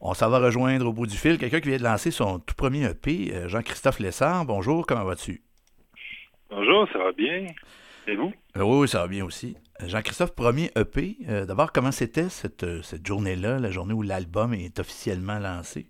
On s'en va rejoindre au bout du fil quelqu'un qui vient de lancer son tout premier EP, Jean-Christophe Lessard. Bonjour, comment vas-tu? Bonjour, ça va bien. Et vous? Oui, ça va bien aussi. Jean-Christophe, premier EP. D'abord, comment c'était cette journée-là, la journée où l'album est officiellement lancé?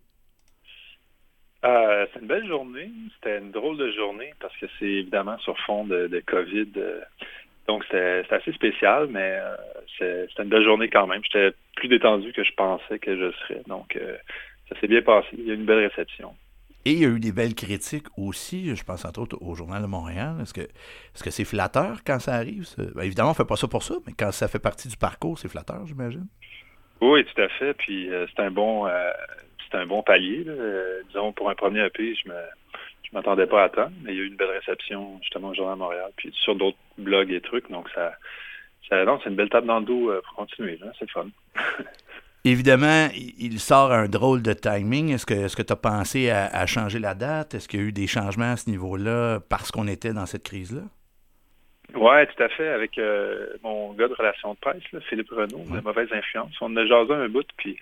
C'est une belle journée. C'était une drôle de journée parce que c'est évidemment sur fond de COVID. Donc, c'était assez spécial, mais c'était une belle journée quand même. J'étais plus détendu que je pensais que je serais. Donc, ça s'est bien passé. Il y a eu une belle réception. Et il y a eu des belles critiques aussi, je pense entre autres au Journal de Montréal. Est-ce que c'est flatteur quand ça arrive? Ça? Ben, évidemment, on ne fait pas ça pour ça, mais quand ça fait partie du parcours, c'est flatteur, j'imagine. Oui, tout à fait. Puis, c'est un bon palier, là. Disons, pour un premier EP, je m'attendais pas à tant, mais il y a eu une belle réception justement au Journal de Montréal, puis sur d'autres blogs et trucs. Donc, non, c'est une belle tape dans le dos pour continuer, là. C'est le fun. Évidemment, il sort un drôle de timing. Est-ce que tu as pensé à changer la date? Est-ce qu'il y a eu des changements à ce niveau-là parce qu'on était dans cette crise-là? Ouais, tout à fait. Avec mon gars de relations de presse, là, Philippe Renaud, de Mauvaise Influence. On a jasé un bout, puis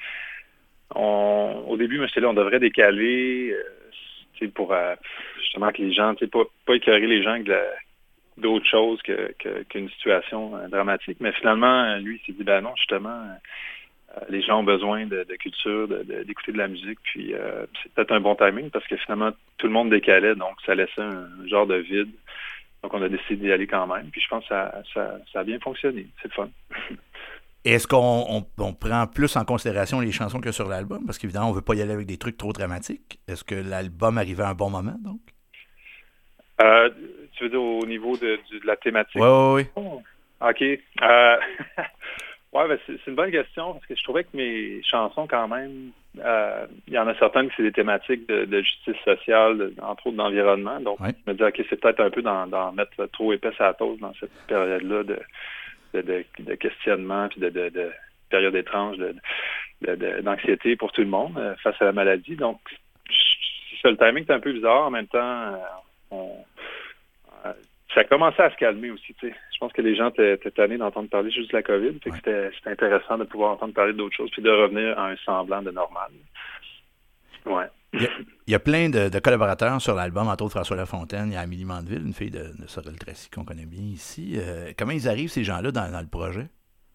au début, moi, j'étais là, on devrait décaler pour justement que les gens, pas écœurer les gens avec d'autres choses qu'une situation dramatique. Mais finalement, lui, il s'est dit, ben non, justement, les gens ont besoin de culture, d'écouter de la musique, puis c'est peut-être un bon timing parce que finalement, tout le monde décalait, donc ça laissait un genre de vide. Donc, on a décidé d'y aller quand même. Puis, je pense que ça a bien fonctionné. C'est le fun. Est-ce qu'on prend plus en considération les chansons que sur l'album? Parce qu'évidemment, on ne veut pas y aller avec des trucs trop dramatiques. Est-ce que l'album arrivait à un bon moment, donc? Euh, Tu veux dire au niveau de la thématique? Oui, oui, oui. Oh, OK. Ouais, ben c'est une bonne question parce que je trouvais que mes chansons, quand même, il y en a certaines qui c'est des thématiques de justice sociale, entre autres d'environnement. Donc, Ouais. je me dis, OK, c'est peut-être un peu d'en mettre trop épaisse à la toast dans cette période-là de questionnement puis de période étrange d'anxiété pour tout le monde face à la maladie. Donc, c'est ça, le timing est un peu bizarre. En même temps, euh, ça a commencé à se calmer aussi. Tu sais. Je pense que les gens étaient tannés d'entendre parler juste de la COVID. Fait que c'était intéressant de pouvoir entendre parler d'autres choses puis de revenir à un semblant de normal. Ouais. Il y a plein de collaborateurs sur l'album, entre autres François Lafontaine, il y a Amélie Mandeville, une fille de Sorel-Tracy qu'on connaît bien ici. Comment ils arrivent, ces gens-là, dans le projet?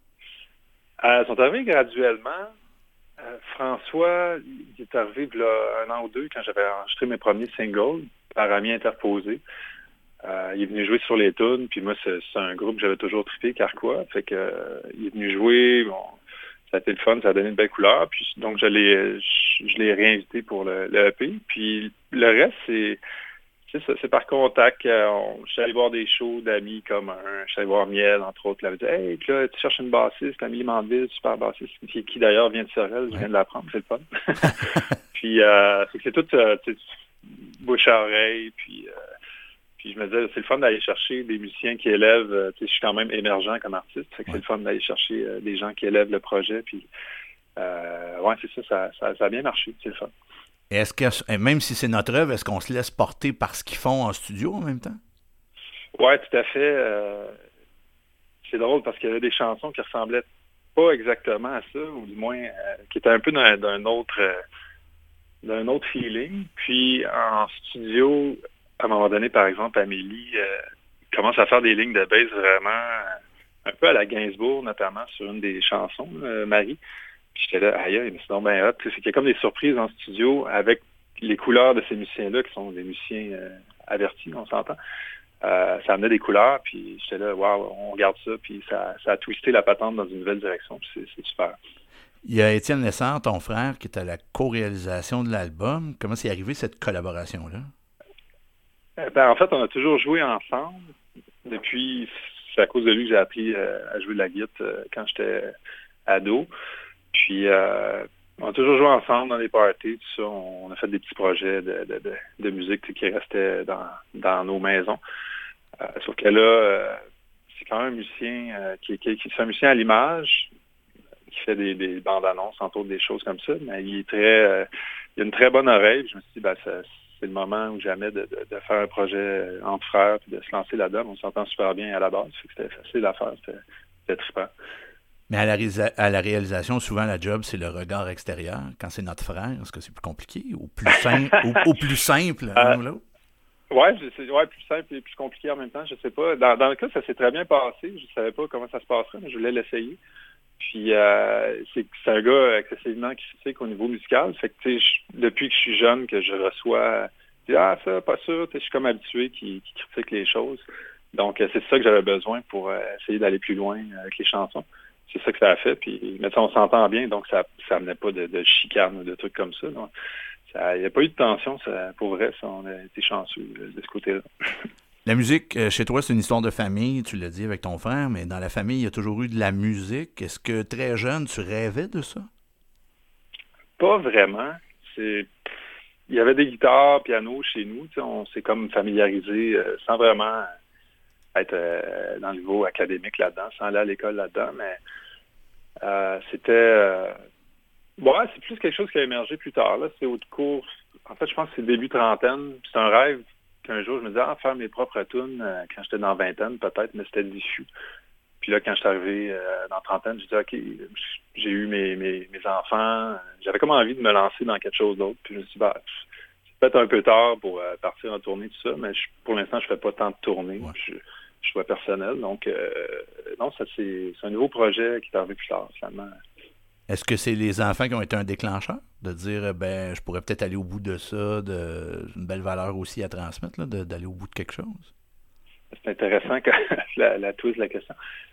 Ils sont arrivés graduellement. François, il est arrivé il y a 1 an ou 2 quand j'avais enregistré mes premiers singles par ami interposé. Il est venu jouer sur les tunes, puis moi, c'est un groupe que j'avais toujours trippé, Carquois. Fait que il est venu jouer, bon, ça a été le fun, ça a donné une belle couleur. Puis donc je l'ai réinvité pour le EP. Puis le reste, c'est ça, c'est par contact. Je suis allé voir des shows d'amis communs. Je suis allé voir Miel, entre autres. Là, dit, hey, puis là, tu cherches une bassiste, Amélie Mandeville, super bassiste, qui d'ailleurs vient de Sorel, je viens de l'apprendre, c'est le fun. Puis c'est tout bouche à oreille, puis je me disais, c'est le fun d'aller chercher des musiciens qui élèvent. Je suis quand même émergent comme artiste, fait que c'est le fun d'aller chercher des gens qui élèvent le projet. Puis, ouais, c'est ça, ça a bien marché, c'est le fun. Est-ce que, même si c'est notre œuvre, est-ce qu'on se laisse porter par ce qu'ils font en studio en même temps? Ouais, tout à fait. C'est drôle parce qu'il y avait des chansons qui ressemblaient pas exactement à ça, ou du moins qui étaient un peu d'un autre feeling. Puis en studio, à un moment donné, par exemple, Amélie commence à faire des lignes de bass vraiment un peu à la Gainsbourg, notamment sur une des chansons, Marie. Puis j'étais là, aïe, mais c'est donc bien hot. C'est qu'il y a comme des surprises en studio avec les couleurs de ces musiciens-là, qui sont des musiciens avertis, on s'entend. Ça amenait des couleurs, puis j'étais là, waouh, on regarde ça, puis ça a twisté la patente dans une nouvelle direction, puis c'est super. Il y a Étienne Lessard, ton frère, qui est à la co-réalisation de l'album. Comment c'est arrivé cette collaboration-là? En fait, on a toujours joué ensemble. Depuis, c'est à cause de lui que j'ai appris à jouer de la guitare quand j'étais ado. Puis, on a toujours joué ensemble dans les parties, tout ça. On a fait des petits projets de musique qui restaient dans nos maisons. Sauf que là, c'est quand même un musicien qui est un musicien à l'image, qui fait des bandes annonces, entre autres des choses comme ça. Mais il a une très bonne oreille. Je me suis dit, c'est le moment ou jamais de faire un projet entre frères et de se lancer là-dedans. On s'entend super bien à la base. C'était facile à faire. C'était trippant. Mais à la réalisation, souvent, la job, c'est le regard extérieur. Quand c'est notre frère, est-ce que c'est plus compliqué ou plus simple, ou plus simple, l'un ou l'autre? Plus simple et plus compliqué en même temps, je sais pas. Dans le cas, ça s'est très bien passé. Je savais pas comment ça se passerait, mais je voulais l'essayer. Puis c'est un gars excessivement critique au niveau musical. Fait que tu sais, depuis que je suis jeune, que je reçois ça, pas sûr, je suis comme habitué qui critique les choses. Donc c'est ça que j'avais besoin pour essayer d'aller plus loin avec les chansons. C'est ça que ça a fait. Puis mais on s'entend bien, donc ça amenait pas de chicane ou de trucs comme ça. Donc, il n'y a pas eu de tension, pour vrai, on a été chanceux de ce côté-là. La musique, chez toi, c'est une histoire de famille, tu l'as dit avec ton frère, mais dans la famille, il y a toujours eu de la musique. Est-ce que très jeune, tu rêvais de ça? Pas vraiment. Il y avait des guitares, piano chez nous. On s'est comme familiarisé sans vraiment être dans le niveau académique là-dedans, sans aller à l'école là-dedans, mais c'était... c'est plus quelque chose qui a émergé plus tard. Là, c'est au cours... En fait, je pense que c'est début trentaine. C'est un rêve qu'un jour, je me disais, faire mes propres tunes quand j'étais dans vingtaine, peut-être, mais c'était diffus. Puis là, quand je suis arrivé dans trentaine, j'ai dit, OK, j'ai eu mes enfants. J'avais comme envie de me lancer dans quelque chose d'autre. Puis je me suis dit, c'est peut-être un peu tard pour partir en tournée, tout ça, mais pour l'instant, je fais pas tant de tournées. Ouais. Je suis personnel. Donc, non, c'est un nouveau projet qui est arrivé plus tard, finalement. Est-ce que c'est les enfants qui ont été un déclencheur? De dire, je pourrais peut-être aller au bout de ça, une belle valeur aussi à transmettre, là, d'aller au bout de quelque chose? C'est intéressant que la twist de la question.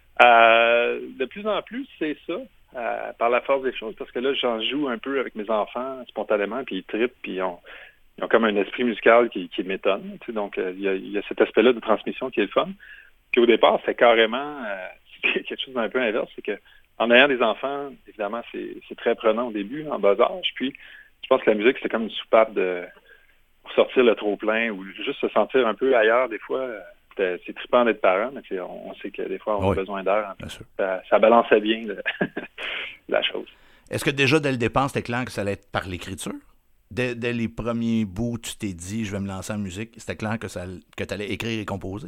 De plus en plus, c'est ça, par la force des choses, parce que là, j'en joue un peu avec mes enfants spontanément, puis ils trippent, puis ils ont comme un esprit musical qui m'étonne. Tu sais, donc, il y a cet aspect-là de transmission qui est le fun. Puis au départ, c'est carrément quelque chose d'un peu inverse, c'est que en ayant des enfants, évidemment, c'est très prenant au début, en bas âge. Puis, je pense que la musique, c'est comme une soupape pour sortir le trop-plein ou juste se sentir un peu ailleurs. Des fois, c'est trippant d'être parent, mais on sait que des fois, on a besoin d'air. Ça balançait bien la chose. Est-ce que déjà, dès le départ, c'était clair que ça allait être par l'écriture? Dès les premiers bouts, tu t'es dit, je vais me lancer en musique. C'était clair que tu allais écrire et composer?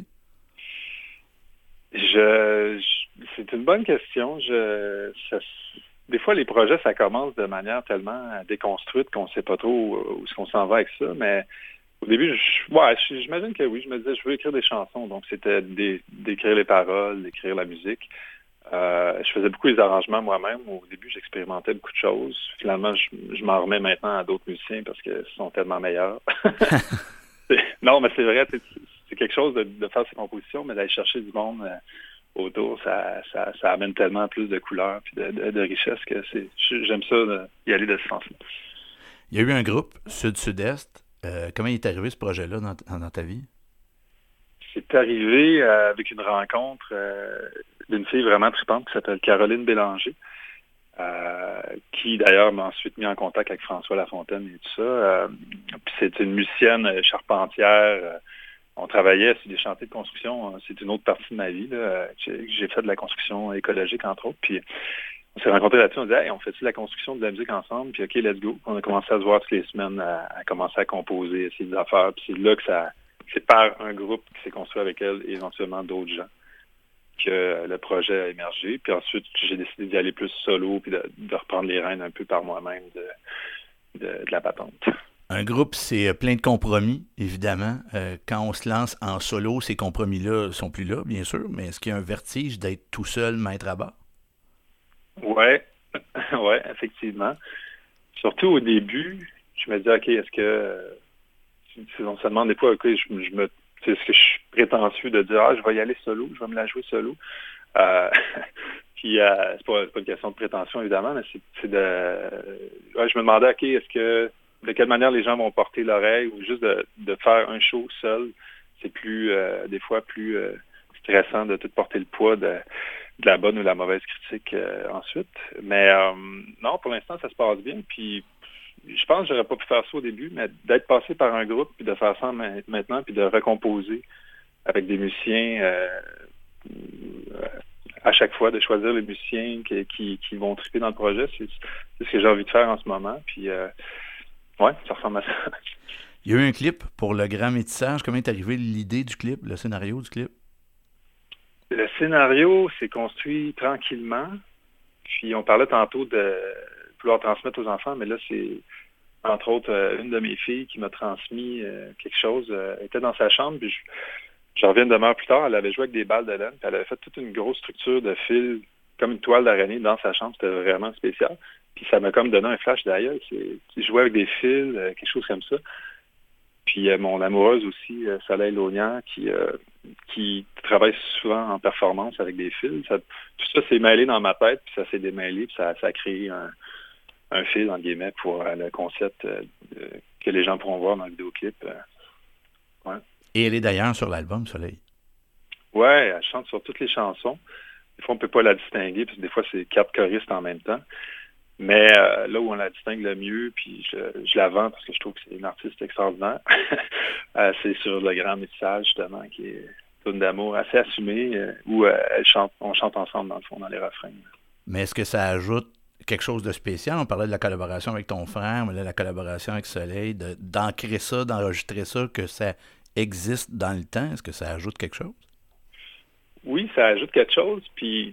C'est une bonne question. Des fois, les projets, ça commence de manière tellement déconstruite qu'on ne sait pas trop où est-ce qu'on s'en va avec ça. Mais au début, j'imagine que oui. Je me disais, je veux écrire des chansons. Donc, c'était d'écrire les paroles, d'écrire la musique. Je faisais beaucoup les arrangements moi-même. Au début, j'expérimentais beaucoup de choses. Finalement, je m'en remets maintenant à d'autres musiciens parce qu'ils sont tellement meilleurs. Non, mais c'est vrai, c'est quelque chose de faire ses compositions, mais d'aller chercher du monde autour, ça amène tellement plus de couleurs et de richesse que j'aime ça y aller de ce sens-là. Il y a eu un groupe, Sud-Sud-Est. Comment il est arrivé ce projet-là dans ta vie? C'est arrivé avec une rencontre d'une fille vraiment trippante qui s'appelle Caroline Bélanger, qui d'ailleurs m'a ensuite mis en contact avec François Lafontaine et tout ça. Puis c'est une musicienne charpentière. On travaillait sur des chantiers de construction. C'est une autre partie de ma vie. Là. J'ai fait de la construction écologique, entre autres. Puis on s'est rencontrés là-dessus. On disait, hey, on fait-tu la construction de la musique ensemble? Puis OK, let's go. On a commencé à se voir toutes les semaines, à commencer à composer, essayer des affaires. Puis c'est là que c'est par un groupe qui s'est construit avec elle et éventuellement d'autres gens que le projet a émergé. Puis ensuite, j'ai décidé d'y aller plus solo puis de reprendre les rênes un peu par moi-même de la patente. Un groupe, c'est plein de compromis, évidemment. Quand on se lance en solo, ces compromis-là sont plus là, bien sûr, mais est-ce qu'il y a un vertige d'être tout seul, maître à bord? Ouais, effectivement. Surtout au début, je me disais, OK, est-ce que... on se demande des fois, OK, est-ce que je suis prétentieux de dire, je vais y aller solo, je vais me la jouer solo. Puis, c'est pas une question de prétention, évidemment, mais c'est je me demandais, OK, de quelle manière les gens vont porter l'oreille ou juste de faire un show seul, c'est des fois plus stressant de tout porter le poids de la bonne ou la mauvaise critique ensuite. Mais non, pour l'instant, ça se passe bien. Puis je pense que j'aurais pas pu faire ça au début, mais d'être passé par un groupe, puis de faire ça maintenant, puis de recomposer avec des musiciens à chaque fois, de choisir les musiciens qui vont triper dans le projet, c'est ce que j'ai envie de faire en ce moment. Puis ça ressemble à ça. Il y a eu un clip pour Le Grand Métissage. Comment est arrivée l'idée du clip, le scénario du clip? Le scénario s'est construit tranquillement. Puis on parlait tantôt de vouloir transmettre aux enfants, mais là, c'est entre autres une de mes filles qui m'a transmis quelque chose. Elle était dans sa chambre, puis je reviens une demi-heure plus tard, elle avait joué avec des balles de laine, puis elle avait fait toute une grosse structure de fil, comme une toile d'araignée dans sa chambre. C'était vraiment spécial. Puis ça m'a comme donné un flash d'ailleurs. Tu jouais avec des fils, quelque chose comme ça. Puis mon amoureuse aussi, Soleil Lognan, qui travaille souvent en performance avec des fils. Tout ça s'est mêlé dans ma tête, puis ça s'est démêlé, puis ça a créé un fil, en guillemets, pour le concept que les gens pourront voir dans le vidéoclip. Ouais. Et elle est d'ailleurs sur l'album Soleil. Ouais, elle chante sur toutes les chansons. Des fois, on ne peut pas la distinguer, parce que des fois, c'est 4 choristes en même temps. Mais là où on la distingue le mieux, puis je la vends parce que je trouve que c'est une artiste extraordinaire, c'est sur Le Grand Message, justement, qui est une d'amour assez assumée, où on chante ensemble, dans le fond, dans les refrains. Mais est-ce que ça ajoute quelque chose de spécial? On parlait de la collaboration avec ton frère, mais là, la collaboration avec Soleil, d'ancrer ça, d'enregistrer ça, que ça existe dans le temps, est-ce que ça ajoute quelque chose? Oui, ça ajoute quelque chose, puis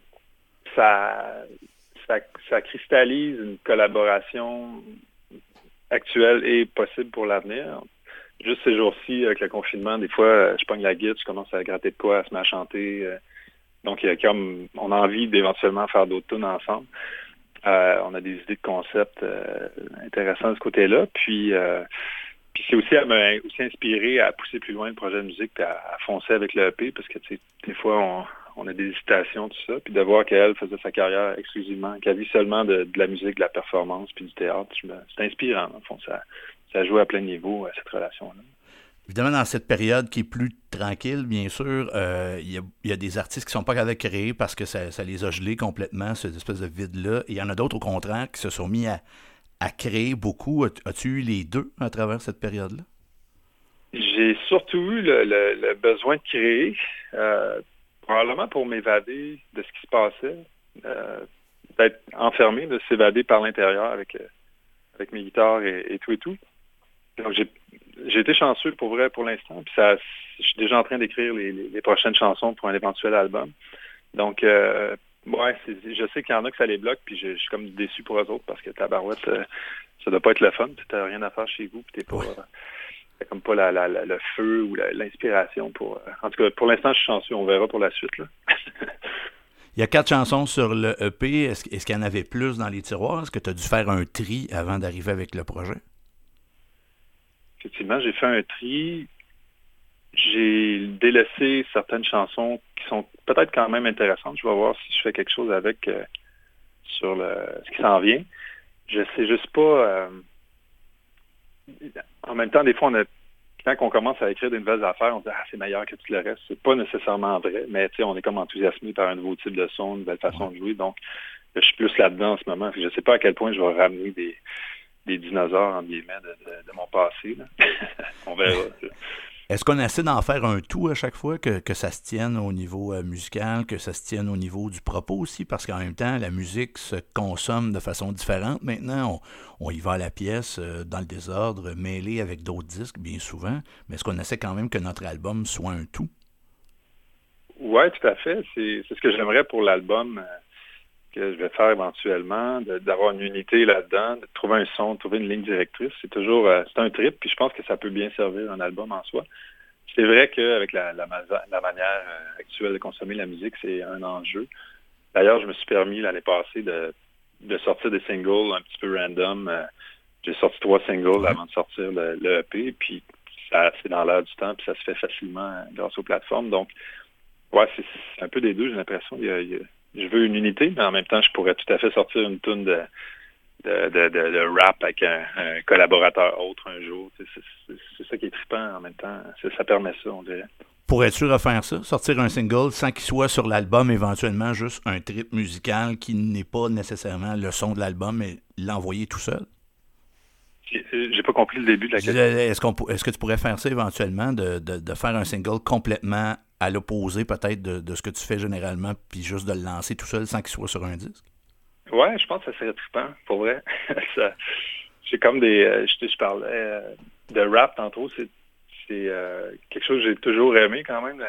ça cristallise une collaboration actuelle et possible pour l'avenir. Juste ces jours-ci, avec le confinement, des fois, je pogne la guitare, je commence à gratter de quoi, à se mettre à chanter. Donc, il y a comme, on a envie d'éventuellement faire d'autres tunes ensemble. On a des idées de concept intéressants de ce côté-là. Puis c'est aussi à me aussi inspiré à pousser plus loin le projet de musique puis à foncer avec le EP parce que, tu sais, des fois, on a des hésitations, tout ça. Puis de voir qu'elle faisait sa carrière exclusivement, qu'elle vit seulement de la musique, de la performance puis du théâtre, c'est inspirant. En fond, ça joue à plein niveau, cette relation-là. Évidemment, dans cette période qui est plus tranquille, bien sûr, il y a des artistes qui ne sont pas capables de créer parce que ça les a gelés complètement, cette espèce de vide-là. Et il y en a d'autres, au contraire, qui se sont mis à créer beaucoup. As-tu eu les deux à travers cette période-là? J'ai surtout eu le besoin de créer, probablement pour m'évader de ce qui se passait, d'être enfermé, de s'évader par l'intérieur avec mes guitares et tout et tout. Donc, j'ai été chanceux pour vrai pour l'instant. Puis je suis déjà en train d'écrire les prochaines chansons pour un éventuel album. Donc, ouais, je sais qu'il y en a que ça les bloque, puis je suis comme déçu pour eux autres parce que tabarouette, ça doit pas être le fun. Tu n'as rien à faire chez vous, puis t'as comme pas le feu ou l'inspiration pour. En tout cas, pour l'instant, je suis chanceux. On verra pour la suite, là. Il y a 4 chansons sur le EP. Est-ce qu'il y en avait plus dans les tiroirs? Est-ce que tu as dû faire un tri avant d'arriver avec le projet? Effectivement, j'ai fait un tri. J'ai délaissé certaines chansons qui sont peut-être quand même intéressantes. Je vais voir si je fais quelque chose avec sur ce qui s'en vient. Je sais juste pas. En même temps, des fois, quand on commence à écrire des nouvelles affaires, on se dit c'est meilleur que tout le reste. C'est pas nécessairement vrai, mais on est comme enthousiasmé par un nouveau type de son, une nouvelle façon de jouer. Donc, je suis plus là-dedans en ce moment. Je sais pas à quel point je vais ramener des dinosaures, en guillemets, de mon passé. Là. On verra. Est-ce qu'on essaie d'en faire un tout à chaque fois, que ça se tienne au niveau musical, que ça se tienne au niveau du propos aussi? Parce qu'en même temps, la musique se consomme de façon différente. Maintenant, on y va à la pièce, dans le désordre, mêlé avec d'autres disques, bien souvent. Mais est-ce qu'on essaie quand même que notre album soit un tout? Oui, tout à fait. C'est ce que j'aimerais pour l'album que je vais faire éventuellement, d'avoir une unité là-dedans, de trouver un son, de trouver une ligne directrice. C'est toujours c'est un trip, puis je pense que ça peut bien servir un album en soi. C'est vrai qu'avec la manière actuelle de consommer la musique, c'est un enjeu. D'ailleurs, je me suis permis l'année passée de sortir des singles un petit peu random. J'ai sorti 3 singles avant de sortir le EP, puis c'est dans l'air du temps, puis ça se fait facilement grâce aux plateformes. Donc, ouais, c'est un peu des deux, j'ai l'impression. Je veux une unité, mais en même temps, je pourrais tout à fait sortir une toune de rap avec un collaborateur autre un jour. C'est ça qui est trippant en même temps. Ça permet ça, on dirait. Pourrais-tu refaire ça? Sortir un single sans qu'il soit sur l'album, éventuellement juste un trip musical qui n'est pas nécessairement le son de l'album, mais l'envoyer tout seul? J'ai pas compris le début de la question. Est-ce que tu pourrais faire ça éventuellement, de faire un single complètement à l'opposé peut-être de ce que tu fais généralement, puis juste de le lancer tout seul sans qu'il soit sur un disque? Ouais, je pense que ça serait trippant, pour vrai. J'ai comme je parlais de rap tantôt, c'est quelque chose que j'ai toujours aimé quand même,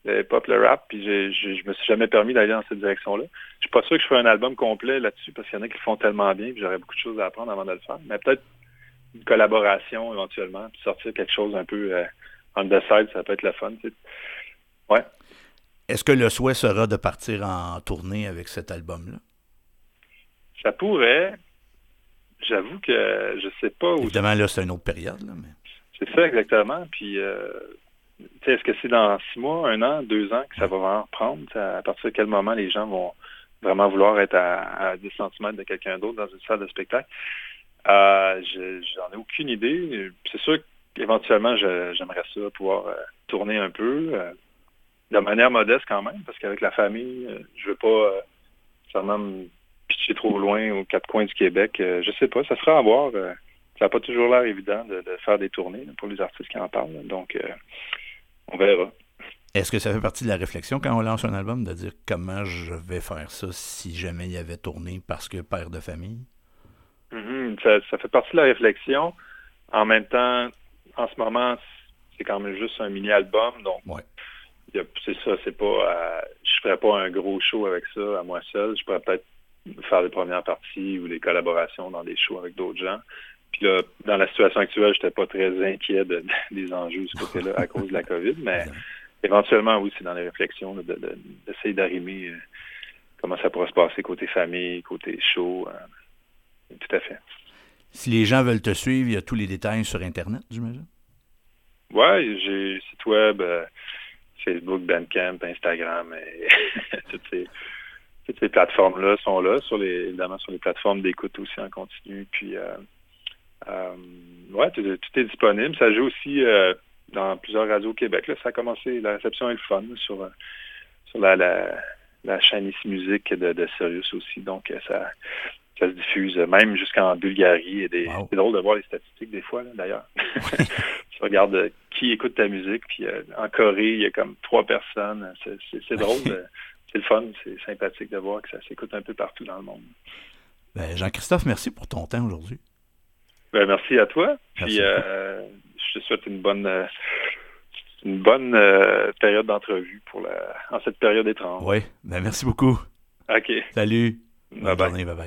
le hip-hop, le rap, puis je me suis jamais permis d'aller dans cette direction-là. Je suis pas sûr que je ferai un album complet là-dessus, parce qu'il y en a qui le font tellement bien, puis j'aurais beaucoup de choses à apprendre avant de le faire. Mais peut-être une collaboration éventuellement, puis sortir quelque chose un peu on the side, ça peut être le fun. T'sais. Ouais. Est-ce que le souhait sera de partir en tournée avec cet album-là? Ça pourrait. J'avoue que je sais pas où. Évidemment, là, c'est une autre période. Là, mais... C'est ça, exactement. Puis, est-ce que c'est dans 6 mois, 1 an, 2 ans que ça va vraiment reprendre? À partir de quel moment les gens vont vraiment vouloir être à 10 centimètres de quelqu'un d'autre dans une salle de spectacle? J'en ai aucune idée. C'est sûr qu'éventuellement, j'aimerais ça pouvoir tourner un peu de manière modeste quand même, parce qu'avec la famille, je veux pas seulement me pitcher trop loin aux 4 coins du Québec. Je sais pas, ça sera à voir. Ça n'a pas toujours l'air évident de faire des tournées pour les artistes qui en parlent. Donc, on verra. Est-ce que ça fait partie de la réflexion quand on lance un album, de dire comment je vais faire ça si jamais il y avait tourné parce que père de famille? Ça fait partie de la réflexion. En même temps, en ce moment, c'est quand même juste un mini-album. Donc, c'est ça. C'est pas, je ferais pas un gros show avec ça à moi seul. Je pourrais peut-être faire des premières parties ou des collaborations dans des shows avec d'autres gens. Puis là, dans la situation actuelle, j'étais pas très inquiet des enjeux de ce côté-là à cause de la COVID, mais éventuellement, oui, c'est dans les réflexions d'essayer d'arrimer comment ça pourrait se passer côté famille, côté show. Tout à fait. Si les gens veulent te suivre, il y a tous les détails sur Internet, j'imagine? Oui, j'ai site web, Facebook, Bandcamp, Instagram, et toutes ces plateformes-là sont là, évidemment sur les plateformes d'écoute aussi en continu. Puis, tout est disponible. Ça joue aussi dans plusieurs radios au Québec. Là, ça a commencé, la réception est le fun sur la chaîne Ici Musique de Sirius aussi. Donc, ça se diffuse même jusqu'en Bulgarie. C'est drôle de voir les statistiques des fois, là, d'ailleurs. Tu regardes qui écoute ta musique, puis en Corée, il y a comme 3 personnes. C'est drôle. C'est le fun. C'est sympathique de voir que ça s'écoute un peu partout dans le monde. Ben, Jean-Christophe, merci pour ton temps aujourd'hui. Ben, merci à toi. Puis je te souhaite une bonne période d'entrevue en cette période étrange. Oui, ben merci beaucoup. OK. Salut. Bye bye. Bonne journée, bye bye.